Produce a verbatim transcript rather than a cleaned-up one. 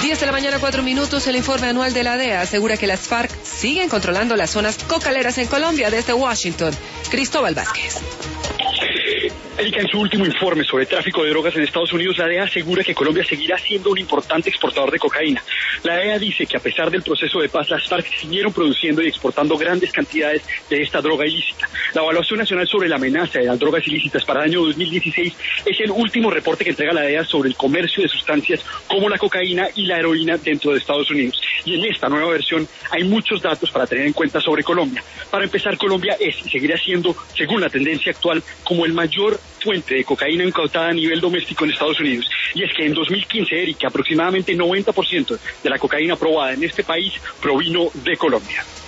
diez de la mañana, cuatro minutos. El informe anual de la D E A asegura que las FARC siguen controlando las zonas cocaleras en Colombia. Desde Washington, Cristóbal Vázquez. Erika, en su último informe sobre tráfico de drogas en Estados Unidos, la D E A asegura que Colombia seguirá siendo un importante exportador de cocaína. La D E A dice que a pesar del proceso de paz, las FARC siguieron produciendo y exportando grandes cantidades de esta droga ilícita. La Evaluación Nacional sobre la Amenaza de las Drogas Ilícitas para el año dos mil dieciséis es el último reporte que entrega la D E A sobre el comercio de sustancias como la cocaína y la heroína dentro de Estados Unidos. Y en esta nueva versión hay muchos datos para tener en cuenta sobre Colombia. Para empezar, Colombia es y seguirá siendo, según la tendencia actual, como el mayor fuente de cocaína incautada a nivel doméstico en Estados Unidos. Y es que en dos mil quince, Erika, aproximadamente noventa por ciento de la cocaína probada en este país provino de Colombia.